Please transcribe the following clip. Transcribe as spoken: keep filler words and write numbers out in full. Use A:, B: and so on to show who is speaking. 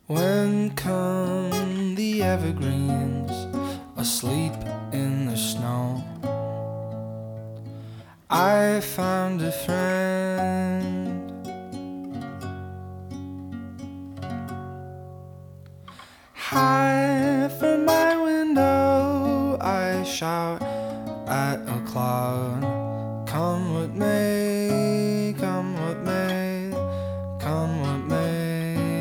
A: When come the evergreens asleep in the snow, I found a friend. High from my window I shout at a cloud, come what may.